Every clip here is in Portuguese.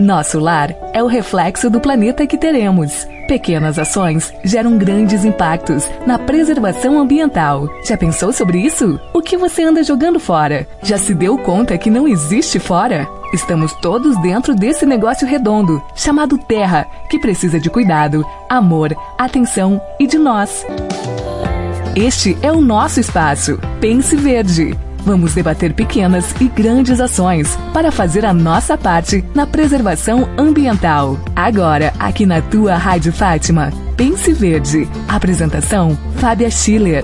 Nosso lar é o reflexo do planeta que teremos. Pequenas ações geram grandes impactos na preservação ambiental. Já pensou sobre isso? O que você anda jogando fora? Já se deu conta que não existe fora? Estamos todos dentro desse negócio redondo, chamado Terra, que precisa de cuidado, amor, atenção e de nós. Este é o nosso espaço. Pense Verde. Vamos debater pequenas e grandes ações para fazer a nossa parte na preservação ambiental. Agora, aqui na tua Rádio Fátima, Pense Verde. Apresentação, Fábia Schiller.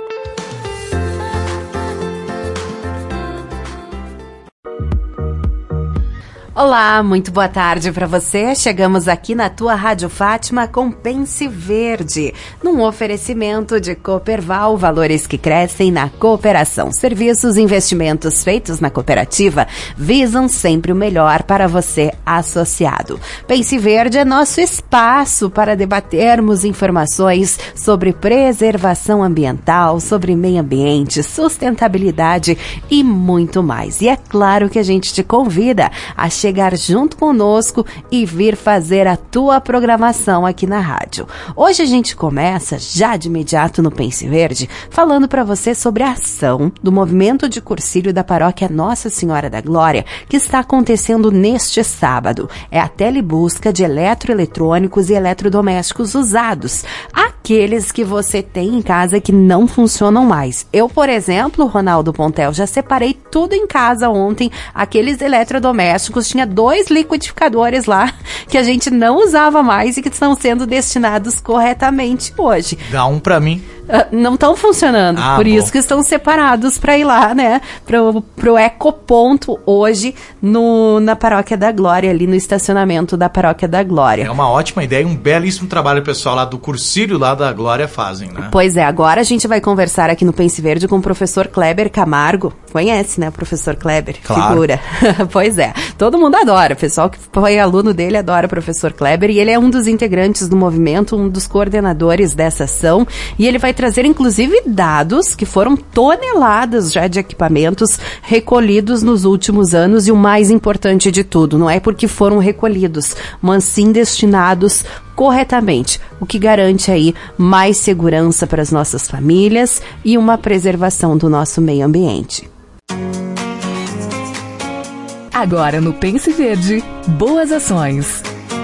Olá, muito boa tarde para você. Chegamos aqui na tua Rádio Fátima com Pense Verde, num oferecimento de Cooperval, valores que crescem na cooperação. Serviços e investimentos feitos na cooperativa visam sempre o melhor para você, associado. Pense Verde é nosso espaço para debatermos informações sobre preservação ambiental, sobre meio ambiente, sustentabilidade e muito mais. E é claro que a gente te convida a chegar junto conosco e vir fazer a tua programação aqui na rádio. Hoje a gente começa já de imediato no Pense Verde falando para você sobre a ação do movimento de cursilho da paróquia Nossa Senhora da Glória que está acontecendo neste sábado. É a telebusca de eletroeletrônicos e eletrodomésticos usados, aqueles que você tem em casa que não funcionam mais. Eu, por exemplo, Ronaldo Pontel, já separei tudo em casa ontem, aqueles eletrodomésticos. Tinha 2 liquidificadores lá que a gente não usava mais e que estão sendo destinados corretamente hoje. Dá um pra mim. Não estão funcionando, por bom. isso que estão separados para ir lá, né, pro Ecoponto hoje na Paróquia da Glória, ali no estacionamento da Paróquia da Glória. É uma ótima ideia e um belíssimo trabalho o pessoal lá do cursilho lá da Glória fazem, né? Pois é, agora a gente vai conversar aqui no Pense Verde com o professor Kleber Camargo. Conhece, né, o professor Kleber? Claro. Figura. Pois é, todo mundo adora, o pessoal que foi aluno dele adora o professor Kleber e ele é um dos integrantes do movimento, um dos coordenadores dessa ação e ele vai trazer inclusive dados que foram toneladas já de equipamentos recolhidos nos últimos anos e o mais importante de tudo, não é porque foram recolhidos, mas sim destinados corretamente, o que garante aí mais segurança para as nossas famílias e uma preservação do nosso meio ambiente. Agora no Pense Verde, boas ações.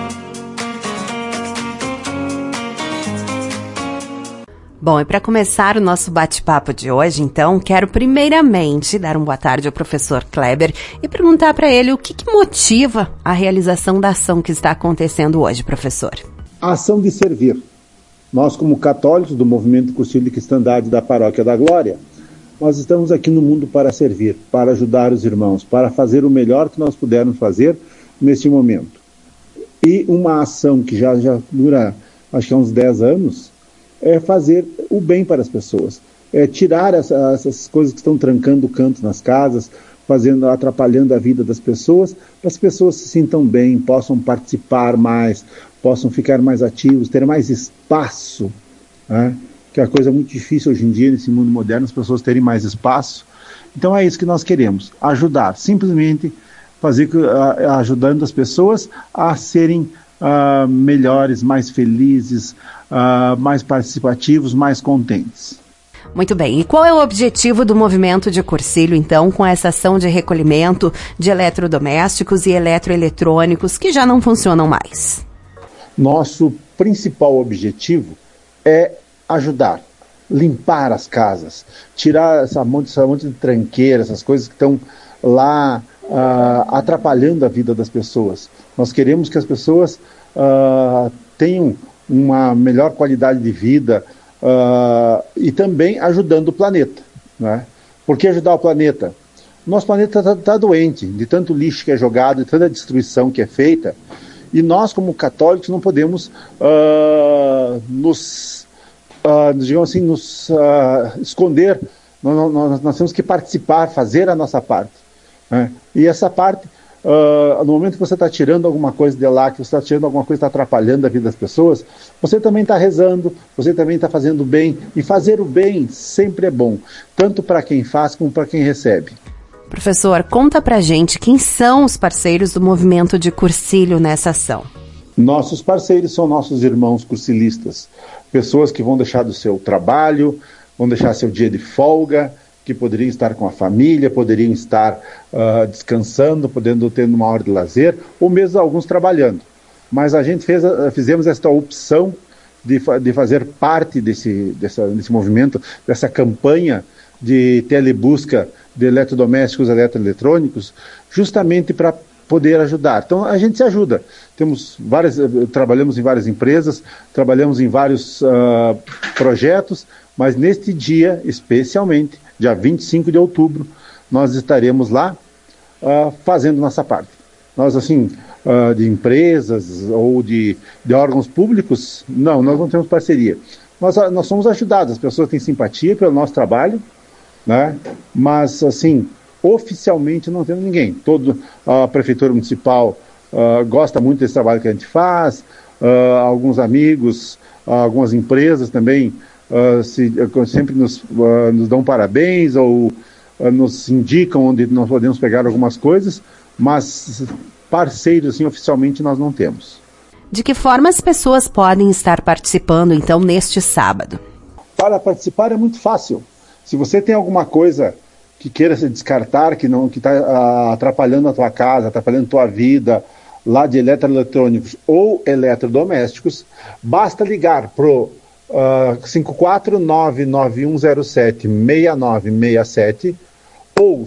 Bom, e para começar o nosso bate-papo de hoje, então, quero primeiramente dar uma boa tarde ao professor Kleber e perguntar para ele o que motiva a realização da ação que está acontecendo hoje, professor. A ação de servir. Nós, como católicos do Movimento Cursilho de Cristandade da Paróquia da Glória, nós estamos aqui no mundo para servir, para ajudar os irmãos, para fazer o melhor que nós pudermos fazer neste momento. E uma ação que já dura, acho que há uns 10 anos, é fazer o bem para as pessoas, é tirar essas coisas que estão trancando o canto nas casas, atrapalhando a vida das pessoas, para as pessoas se sintam bem, possam participar mais, possam ficar mais ativos, ter mais espaço, né? Que é uma coisa muito difícil hoje em dia, nesse mundo moderno, as pessoas terem mais espaço. Então é isso que nós queremos, ajudar, simplesmente ajudando as pessoas a serem melhores, mais felizes, mais participativos, mais contentes. Muito bem. E qual é o objetivo do movimento de cursilho, então, com essa ação de recolhimento de eletrodomésticos e eletroeletrônicos que já não funcionam mais? Nosso principal objetivo é ajudar, limpar as casas, tirar essa monte de tranqueira, essas coisas que estão lá atrapalhando a vida das pessoas. Nós queremos que as pessoas tenham uma melhor qualidade de vida e também ajudando o planeta, né? Por que ajudar o planeta? Nosso planeta está doente, de tanto lixo que é jogado, de tanta destruição que é feita, e nós, como católicos, não podemos nos esconder. Nós temos que participar, fazer a nossa parte, né? E essa parte, no momento que você está tirando alguma coisa de lá, que você está tirando alguma coisa que está atrapalhando a vida das pessoas, você também está rezando, você também está fazendo bem, e fazer o bem sempre é bom, tanto para quem faz como para quem recebe. Professor, conta pra gente quem são os parceiros do movimento de Cursilho nessa ação. Nossos parceiros são nossos irmãos cursilistas, pessoas que vão deixar do seu trabalho, vão deixar seu dia de folga, que poderiam estar com a família, poderiam estar descansando, podendo ter uma hora de lazer, ou mesmo alguns trabalhando. Mas a gente fizemos esta opção de fazer parte desse movimento, dessa campanha de telebusca de eletrodomésticos, eletroeletrônicos, justamente para poder ajudar. Então a gente se ajuda. Trabalhamos em várias empresas, trabalhamos em vários projetos, mas neste dia, especialmente, dia 25 de outubro, nós estaremos lá fazendo nossa parte. Nós, assim, de empresas ou de órgãos públicos, nós não temos parceria. Nós somos ajudados, as pessoas têm simpatia pelo nosso trabalho, né? Mas, assim, oficialmente não temos ninguém. A Prefeitura Municipal gosta muito desse trabalho que a gente faz, alguns amigos, algumas empresas também sempre nos dão parabéns ou nos indicam onde nós podemos pegar algumas coisas, mas parceiros, assim, oficialmente nós não temos. De que forma as pessoas podem estar participando, então, neste sábado? Para participar é muito fácil. Se você tem alguma coisa que queira se descartar, que está atrapalhando a tua casa, atrapalhando a tua vida, lá de eletroeletrônicos ou eletrodomésticos, basta ligar pro 54991076967 ou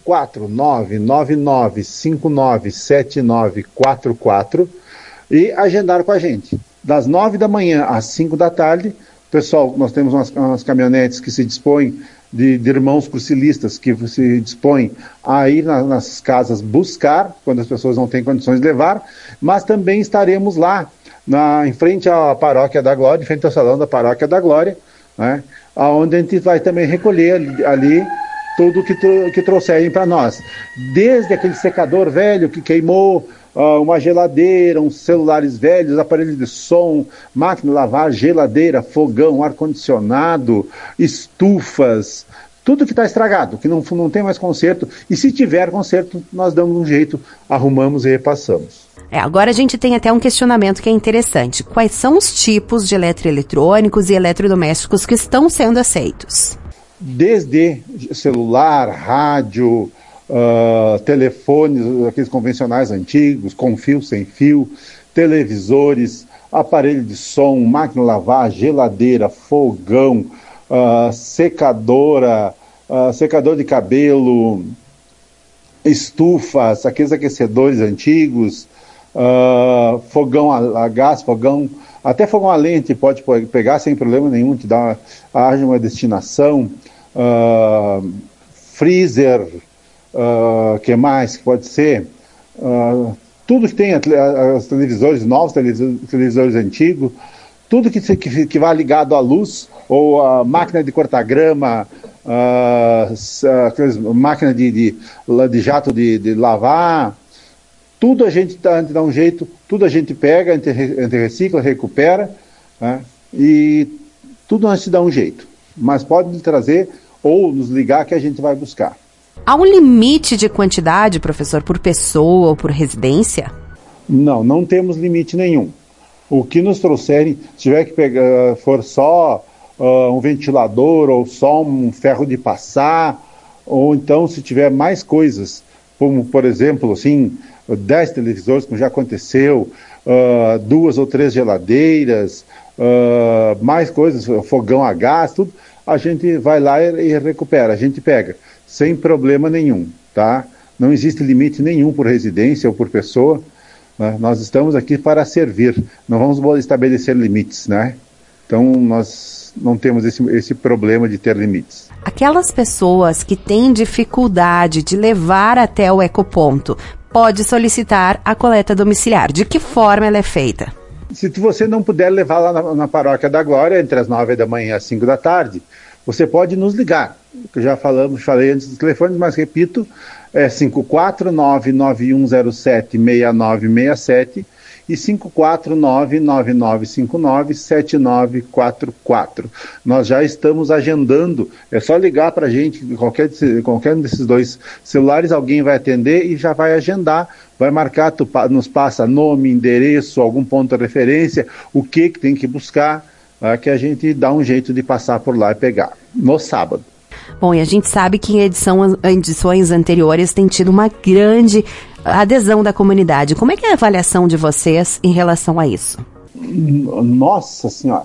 54999597944 e agendar com a gente. Das 9 da manhã às 5 da tarde, pessoal, nós temos umas caminhonetes que se dispõem de irmãos cursilistas que se dispõem a ir nas casas buscar, quando as pessoas não têm condições de levar, mas também estaremos lá em frente à Paróquia da Glória, em frente ao Salão da Paróquia da Glória, né, onde a gente vai também recolher ali tudo que trouxerem para nós. Desde aquele secador velho que queimou, uma geladeira, uns celulares velhos, aparelhos de som, máquina de lavar, geladeira, fogão, ar-condicionado, estufas, tudo que está estragado, que não tem mais conserto. E se tiver conserto, nós damos um jeito, arrumamos e repassamos. Agora a gente tem até um questionamento que é interessante. Quais são os tipos de eletroeletrônicos e eletrodomésticos que estão sendo aceitos? Desde celular, rádio, telefones, aqueles convencionais antigos, com fio, sem fio, televisores, aparelho de som, máquina de lavar, geladeira, fogão, secadora, secador de cabelo, estufas, aqueles aquecedores antigos, fogão a gás, até fogão a lenha pode pegar sem problema nenhum, te dá uma destinação, freezer, que mais que pode ser, tudo que tem, os televisores novos, televisores antigos, tudo que vai ligado à luz, ou a máquina de cortar grama, máquina de jato de lavar, tudo a gente dá um jeito, tudo a gente pega, a gente recicla, recupera, né? E tudo a gente dá um jeito. Mas pode trazer ou nos ligar que a gente vai buscar. Há um limite de quantidade, professor, por pessoa ou por residência? Não temos limite nenhum. O que nos trouxerem, se tiver que pegar, for só um ventilador ou só um ferro de passar, ou então se tiver mais coisas, como por exemplo, assim, 10 televisores, como já aconteceu, 2 ou 3 geladeiras, mais coisas, fogão a gás, tudo, a gente vai lá e recupera, a gente pega, sem problema nenhum, tá? Não existe limite nenhum por residência ou por pessoa, né? Nós estamos aqui para servir, não vamos estabelecer limites, né? Então nós não temos esse problema de ter limites. Aquelas pessoas que têm dificuldade de levar até o ecoponto, pode solicitar a coleta domiciliar. De que forma ela é feita? Se você não puder levar lá na Paróquia da Glória, entre as 9 da manhã e as 5 da tarde, você pode nos ligar. Eu já falei antes dos telefones, mas repito, é 549-9107-6967 e 549-9959-7944. Nós já estamos agendando, é só ligar para a gente, qualquer um desses dois celulares, alguém vai atender e já vai agendar, vai marcar, nos passa nome, endereço, algum ponto de referência, o que tem que buscar, que a gente dá um jeito de passar por lá e pegar, no sábado. Bom, e a gente sabe que em edições anteriores tem tido uma grande adesão da comunidade. Como é que é a avaliação de vocês em relação a isso? Nossa Senhora,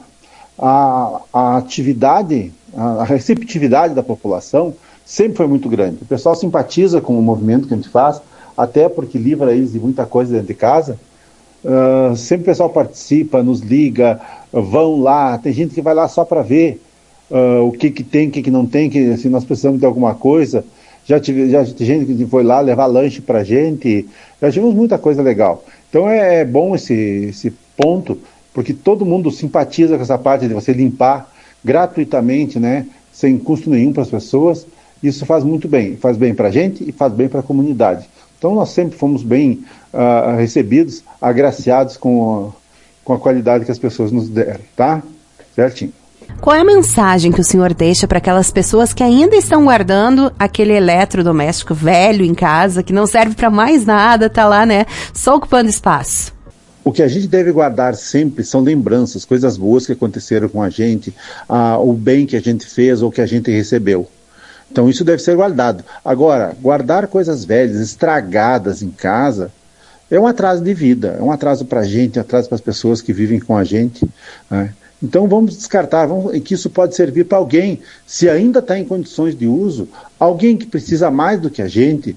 a atividade, a receptividade da população sempre foi muito grande. O pessoal simpatiza com o movimento que a gente faz, até porque livra eles de muita coisa dentro de casa. Sempre o pessoal participa, nos liga, vão lá, tem gente que vai lá só para ver o que tem, o que não tem, que se nós precisamos de alguma coisa. Já tem gente que foi lá levar lanche pra gente, já tivemos muita coisa legal. Então é bom esse ponto, porque todo mundo simpatiza com essa parte de você limpar gratuitamente, né, sem custo nenhum para as pessoas. Isso faz muito bem, faz bem para a gente e faz bem para a comunidade. Então nós sempre fomos bem recebidos, agraciados com a qualidade que as pessoas nos deram, tá? Certinho. Qual é a mensagem que o senhor deixa para aquelas pessoas que ainda estão guardando aquele eletrodoméstico velho em casa, que não serve para mais nada, tá lá, né, só ocupando espaço? O que a gente deve guardar sempre são lembranças, coisas boas que aconteceram com a gente, o bem que a gente fez ou que a gente recebeu. Então isso deve ser guardado. Agora, guardar coisas velhas, estragadas em casa, é um atraso de vida, é um atraso para a gente, um atraso para as pessoas que vivem com a gente, né? Então vamos descartar, que isso pode servir para alguém, se ainda está em condições de uso, alguém que precisa mais do que a gente,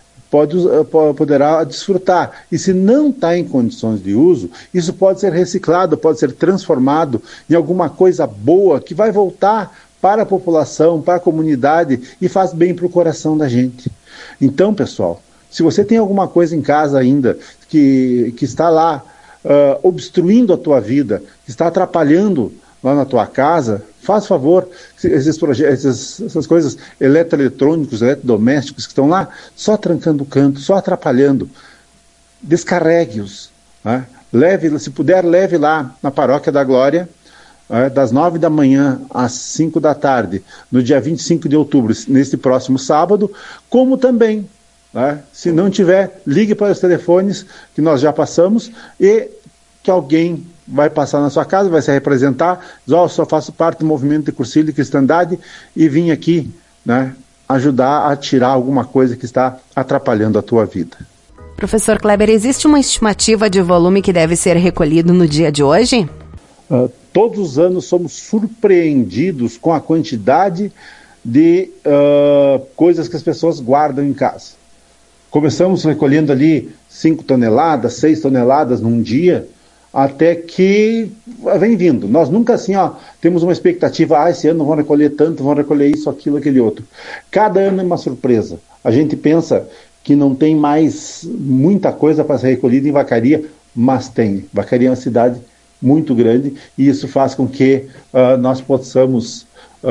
poderá desfrutar. E se não está em condições de uso, isso pode ser reciclado, pode ser transformado em alguma coisa boa que vai voltar para a população, para a comunidade e faz bem para o coração da gente. Então, pessoal, se você tem alguma coisa em casa ainda que está lá obstruindo a tua vida, que está atrapalhando lá na tua casa, faz favor, essas coisas eletroeletrônicos, eletrodomésticos que estão lá, só trancando o canto, só atrapalhando, descarregue-os, né? Se puder, leve lá na Paróquia da Glória, das 9 da manhã às 5 da tarde, no dia 25 de outubro, neste próximo sábado, como também, se não tiver, ligue para os telefones que nós já passamos e que alguém vai passar na sua casa, vai se representar, diz, eu só faço parte do movimento de Cursilho e Cristandade e vim aqui, né, ajudar a tirar alguma coisa que está atrapalhando a tua vida. Professor Kleber, existe uma estimativa de volume que deve ser recolhido no dia de hoje? Todos os anos somos surpreendidos com a quantidade de coisas que as pessoas guardam em casa. Começamos recolhendo ali 5 toneladas, 6 toneladas num dia, até que vem vindo. Nós nunca assim, temos uma expectativa, esse ano vão recolher tanto, vão recolher isso, aquilo, aquele outro. Cada ano é uma surpresa. A gente pensa que não tem mais muita coisa para ser recolhida em Vacaria, mas tem. Vacaria é uma cidade muito grande e isso faz com que nós possamos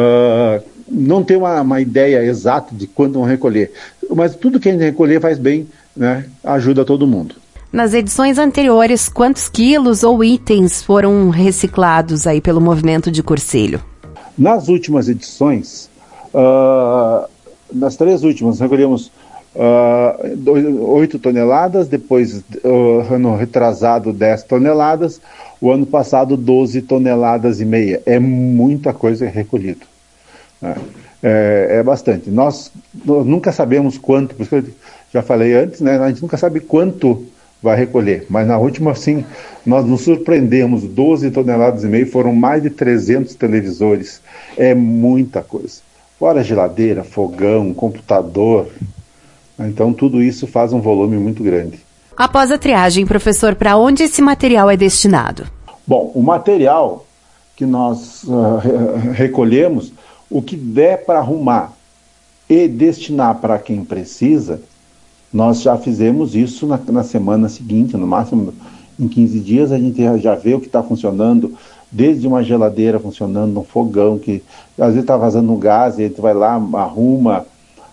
não ter uma ideia exata de quando vão recolher. Mas tudo que a gente recolher faz bem, né? Ajuda todo mundo. Nas edições anteriores, quantos quilos ou itens foram reciclados aí pelo movimento de Cursilho? Nas últimas edições, nas 3 últimas, recolhemos 8 toneladas, depois, ano retrasado, 10 toneladas, o ano passado, 12 toneladas e meia. É muita coisa recolhida. É bastante. Nós nunca sabemos quanto, por isso que eu já falei antes, né? A gente nunca sabe quanto vai recolher, mas na última, sim, nós nos surpreendemos, 12 toneladas e meia, foram mais de 300 televisores, é muita coisa. Fora geladeira, fogão, computador, então tudo isso faz um volume muito grande. Após a triagem, professor, para onde esse material é destinado? Bom, o material que nós recolhemos, o que der para arrumar e destinar para quem precisa, nós já fizemos isso na semana seguinte, no máximo em 15 dias a gente já vê o que está funcionando, desde uma geladeira funcionando, um fogão que às vezes está vazando um gás, e a gente vai lá, arruma,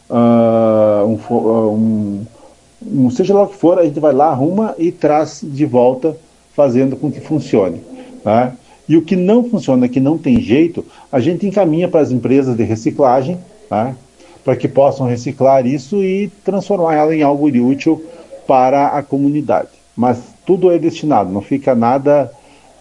seja lá o que for, a gente vai lá, arruma e traz de volta, fazendo com que funcione. Tá? E o que não funciona, que não tem jeito, a gente encaminha para as empresas de reciclagem, tá? Para que possam reciclar isso e transformar ela em algo útil para a comunidade. Mas tudo é destinado, não fica nada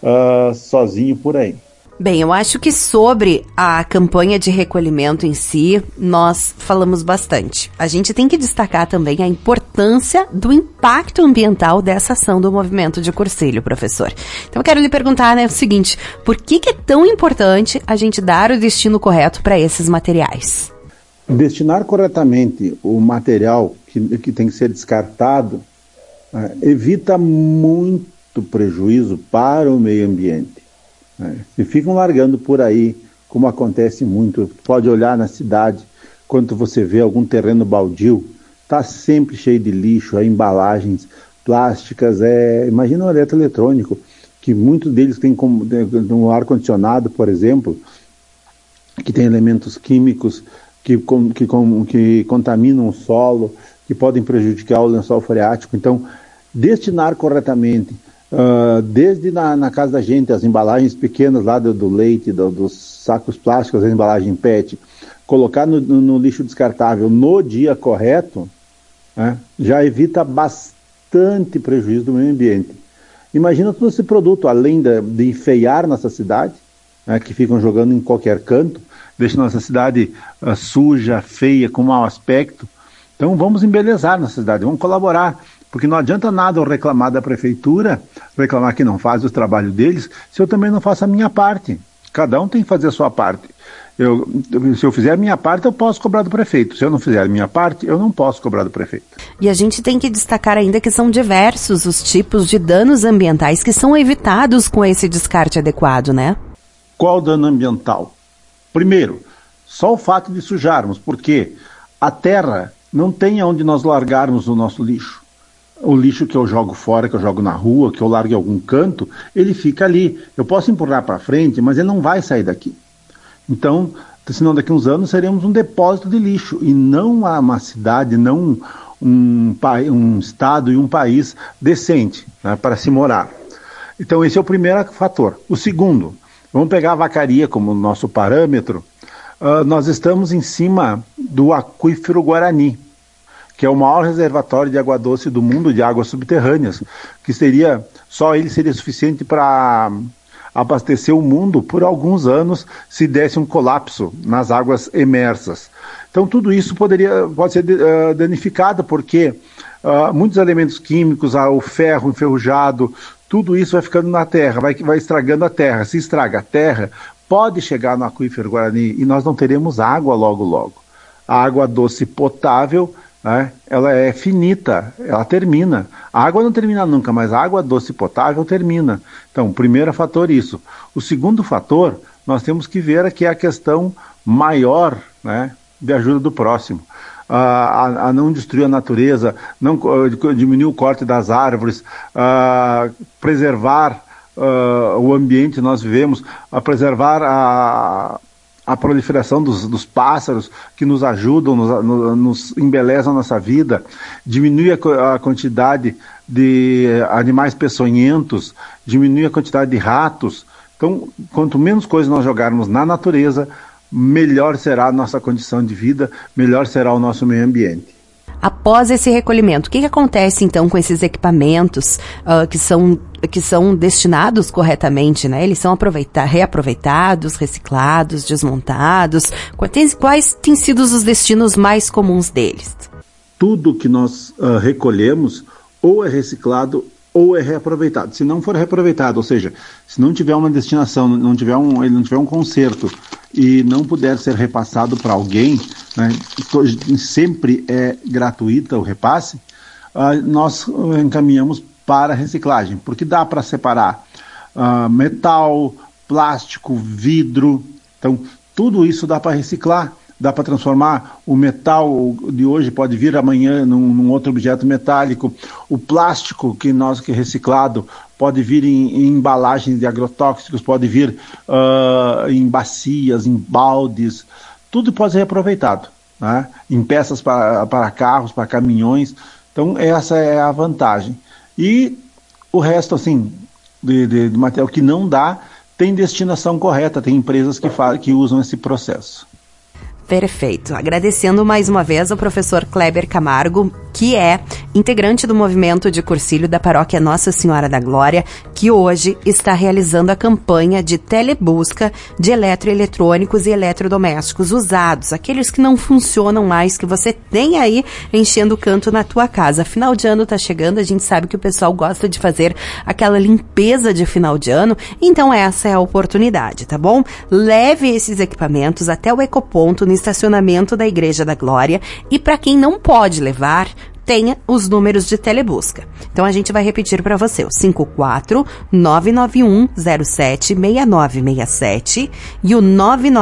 sozinho por aí. Bem, eu acho que sobre a campanha de recolhimento em si, nós falamos bastante. A gente tem que destacar também a importância do impacto ambiental dessa ação do movimento de Cursilho, professor. Então eu quero lhe perguntar, o seguinte, por que é tão importante a gente dar o destino correto para esses materiais? Destinar corretamente o material que tem que ser descartado evita muito prejuízo para o meio ambiente. Se ficam largando por aí, como acontece muito, pode olhar na cidade, quando você vê algum terreno baldio, está sempre cheio de lixo, embalagens plásticas, imagina o eletroeletrônico, que muitos deles têm no ar-condicionado, por exemplo, que tem elementos químicos que contaminam o solo, que podem prejudicar o lençol freático. Então, destinar corretamente, desde na casa da gente, as embalagens pequenas lá do leite, dos sacos plásticos, a embalagem PET, colocar no lixo descartável no dia correto, já evita bastante prejuízo do meio ambiente. Imagina todo esse produto, além de enfeiar nossa cidade, que ficam jogando em qualquer canto, deixa nossa cidade suja, feia, com mau aspecto. Então vamos embelezar nossa cidade, vamos colaborar. Porque não adianta nada eu reclamar da prefeitura, reclamar que não faz o trabalho deles, se eu também não faço a minha parte. Cada um tem que fazer a sua parte. Se eu fizer a minha parte, eu posso cobrar do prefeito. Se eu não fizer a minha parte, eu não posso cobrar do prefeito. E a gente tem que destacar ainda que são diversos os tipos de danos ambientais que são evitados com esse descarte adequado, né? Qual dano ambiental? Primeiro, só o fato de sujarmos, porque a terra não tem onde nós largarmos o nosso lixo. O lixo que eu jogo fora, que eu jogo na rua, que eu largo em algum canto, ele fica ali. Eu posso empurrar para frente, mas ele não vai sair daqui. Então, senão daqui a uns anos seremos um depósito de lixo e não uma cidade, não um estado e um país decente, né, para se morar. Então esse é o primeiro fator. O segundo, vamos pegar a Vacaria como nosso parâmetro. Nós estamos em cima do aquífero Guarani, que é o maior reservatório de água doce do mundo, de águas subterrâneas, que só ele seria suficiente para abastecer o mundo por alguns anos se desse um colapso nas águas emersas. Então tudo isso pode ser danificado, porque muitos elementos químicos, o ferro enferrujado, tudo isso vai ficando na terra, vai estragando a terra. Se estraga a terra, pode chegar no aquífero Guarani e nós não teremos água logo logo. A água doce potável, ela é finita, ela termina. A água não termina nunca, mas a água doce potável termina. Então, o primeiro fator isso. O segundo fator, nós temos que ver que é a questão maior, de ajuda do próximo. A não destruir a natureza, não diminuir o corte das árvores, preservar o ambiente que nós vivemos, preservar a proliferação dos pássaros que nos ajudam, nos embelezam a nossa vida, diminuir a quantidade de animais peçonhentos, diminuir a quantidade de ratos. Então, quanto menos coisas nós jogarmos na natureza, melhor será a nossa condição de vida, melhor será o nosso meio ambiente. Após esse recolhimento, o que acontece então com esses equipamentos que são destinados corretamente, né? Eles são reaproveitados, reciclados, desmontados? Quais têm sido os destinos mais comuns deles? Tudo que nós recolhemos ou é reciclado ou é reaproveitado. Se não for reaproveitado, ou seja, se não tiver uma destinação, ele não tiver um conserto e não puder ser repassado para alguém, sempre é gratuita o repasse, nós encaminhamos para reciclagem, porque dá para separar metal, plástico, vidro. Então tudo isso dá para reciclar. dá para transformar o metal de hoje, pode vir amanhã num outro objeto metálico. O plástico que é reciclado pode vir em embalagens de agrotóxicos, pode vir em bacias, em baldes, tudo pode ser reaproveitado, né? Em peças para carros, para caminhões. Então essa é a vantagem. E o resto, assim, de material que não dá, tem destinação correta, tem empresas que usam esse processo. Perfeito. Agradecendo mais uma vez ao professor Kleber Camargo, que é integrante do movimento de Cursilho da Paróquia Nossa Senhora da Glória, que hoje está realizando a campanha de telebusca de eletroeletrônicos e eletrodomésticos usados, aqueles que não funcionam mais, que você tem aí enchendo o canto na tua casa. Final de ano tá chegando, a gente sabe que o pessoal gosta de fazer aquela limpeza de final de ano, então essa é a oportunidade, tá bom? Leve esses equipamentos até o ecoponto no estacionamento da Igreja da Glória, e para quem não pode levar, tenha os números de telebusca. Então a gente vai repetir para você, o 54-991-07-6967 e o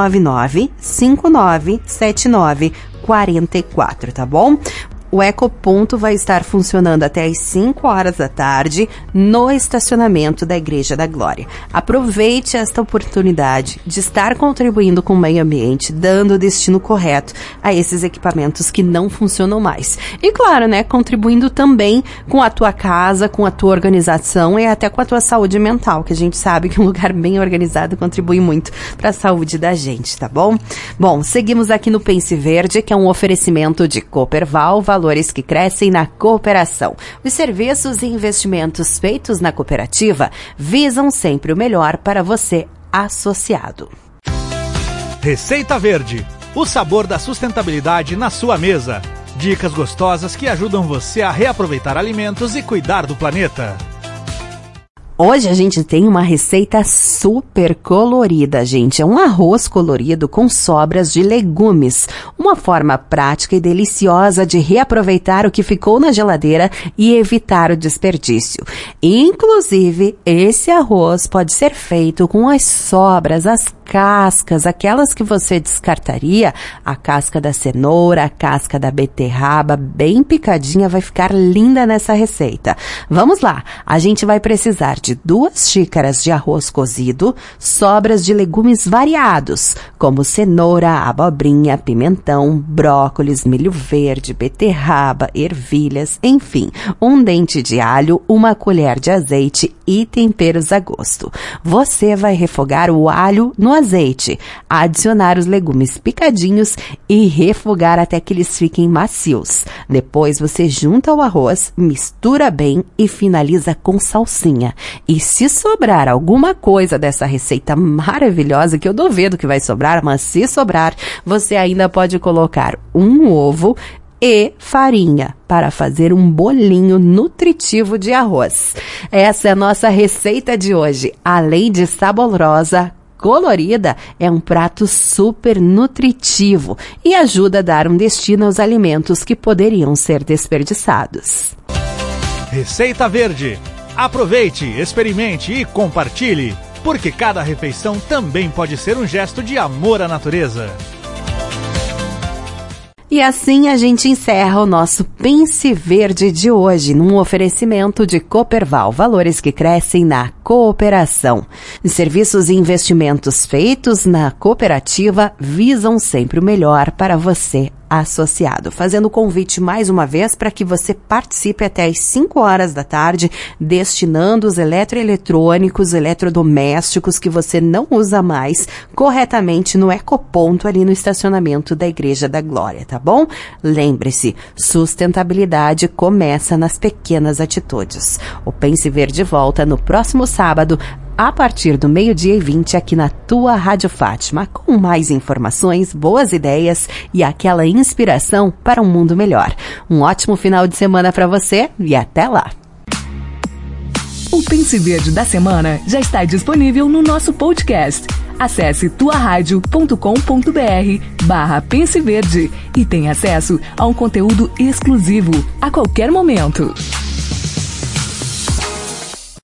999-597944, tá bom? O ecoponto vai estar funcionando até às 5 horas da tarde no estacionamento da Igreja da Glória. Aproveite esta oportunidade de estar contribuindo com o meio ambiente, dando o destino correto a esses equipamentos que não funcionam mais. E claro, né, contribuindo também com a tua casa, com a tua organização e até com a tua saúde mental, que a gente sabe que um lugar bem organizado contribui muito para a saúde da gente, tá bom? Bom, seguimos aqui no Pense Verde, que é um oferecimento de Cooperval, valores que crescem na cooperação. Os serviços e investimentos feitos na cooperativa visam sempre o melhor para você, associado. Receita Verde, o sabor da sustentabilidade na sua mesa. Dicas gostosas que ajudam você a reaproveitar alimentos e cuidar do planeta. Hoje a gente tem uma receita super colorida, gente. É um arroz colorido com sobras de legumes. Uma forma prática e deliciosa de reaproveitar o que ficou na geladeira e evitar o desperdício. Inclusive, esse arroz pode ser feito com as sobras, as cascas, aquelas que você descartaria, a casca da cenoura, a casca da beterraba, bem picadinha, vai ficar linda nessa receita. Vamos lá, a gente vai precisar de 2 xícaras de arroz cozido, sobras de legumes variados, como cenoura, abobrinha, pimentão, brócolis, milho verde, beterraba, ervilhas, enfim, um dente de alho, uma colher de azeite e temperos a gosto. Você vai refogar o alho no azeite, adicionar os legumes picadinhos e refogar até que eles fiquem macios. Depois você junta o arroz, mistura bem e finaliza com salsinha. E se sobrar alguma coisa dessa receita maravilhosa, que eu duvido que vai sobrar, mas se sobrar, você ainda pode colocar um ovo e farinha para fazer um bolinho nutritivo de arroz. Essa é a nossa receita de hoje. Além de saborosa, colorida, é um prato super nutritivo e ajuda a dar um destino aos alimentos que poderiam ser desperdiçados. Receita Verde. Aproveite, experimente e compartilhe, porque cada refeição também pode ser um gesto de amor à natureza. E assim a gente encerra o nosso Pense Verde de hoje, num oferecimento de Cooperval, valores que crescem na cooperação. Os serviços e investimentos feitos na cooperativa visam sempre o melhor para você, associado. Fazendo o convite mais uma vez para que você participe até às 5 horas da tarde, destinando os eletroeletrônicos, eletrodomésticos que você não usa mais corretamente no ecoponto ali no estacionamento da Igreja da Glória, tá bom? Lembre-se, sustentabilidade começa nas pequenas atitudes. O Pense Verde volta no próximo sábado, a partir do 12h20 aqui na tua Rádio Fátima, com mais informações, boas ideias e aquela inspiração para um mundo melhor. Um ótimo final de semana para você e até lá! O Pense Verde da semana já está disponível no nosso podcast. Acesse tuaradio.com.br/Pense Verde e tenha acesso a um conteúdo exclusivo a qualquer momento.